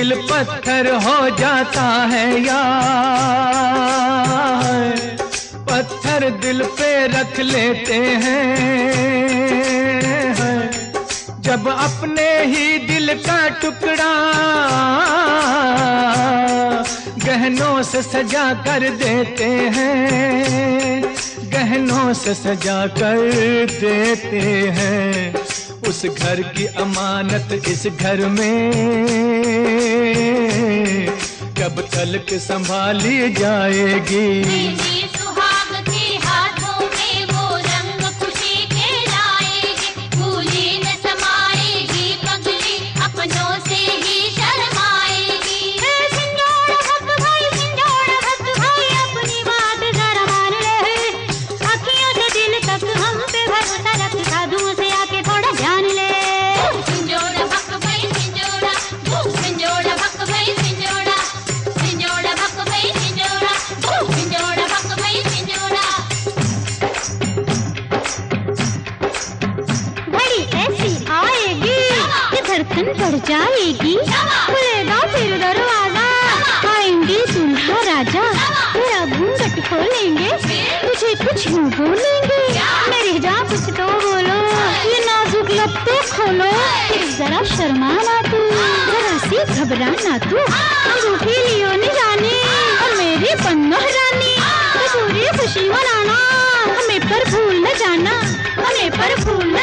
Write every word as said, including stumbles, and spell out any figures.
दिल पत्थर हो जाता है यार, पत्थर दिल पे रख लेते हैं। जब अपने ही दिल का टुकड़ा गहनों से सजा कर देते हैं, गहनों से सजा कर देते हैं। उस घर की अमानत इस घर में कब तलक संभाली जाएगी। बढ़ जाएगी, खुलेगा फिर दरवाजा, आएंगे दूल्हा राजा, तेरा घूंघट खोलेंगे, तुझे कुछ यूं बोलेंगे, मेरे जा कुछ तो बोलो, ये नाजुक लब तो खोलो, जरा शर्माना तू, जरा सी घबराना तू, अंगूठी लियो न जाने और मेरी पन्नो रानी, पूरी खुशी मनाना, हमें पर भूल न जाना, हमें पर भूल